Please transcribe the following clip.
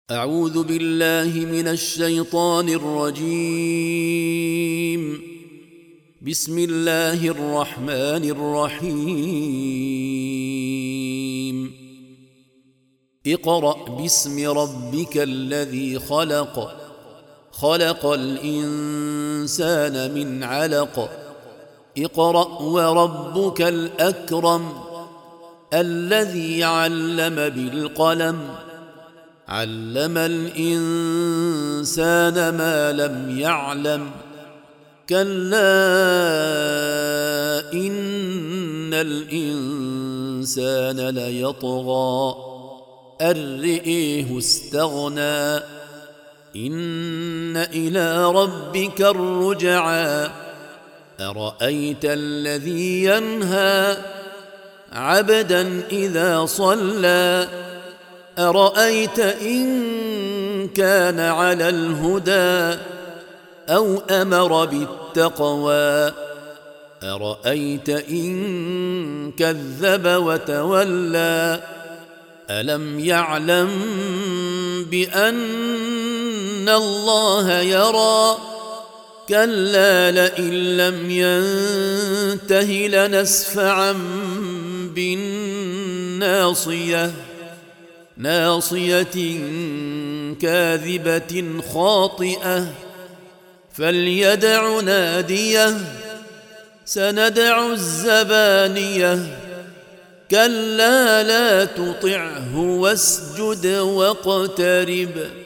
أعوذ بالله من الشيطان الرجيم. بسم الله الرحمن الرحيم. اقرأ باسم ربك الذي خلق، خلق الإنسان من علق. اقرأ وربك الأكرم الذي علم بالقلم، علم الإنسان ما لم يعلم. كلا إن الإنسان ليطغى أن رئيه استغنى. إن إلى ربك الرجعى. أرأيت الذي ينهى عبدا إذا صلى، أرأيت إن كان على الهدى أو أمر بالتقوى، أرأيت إن كذب وتولى. ألم يعلم بأن الله يرى؟ كلا لئن لم ينته لنسفعا بالناصية، ناصية كاذبة خاطئة. فليدع ناديه، سندع الزبانية. كلا لا تطعه واسجد واقترب.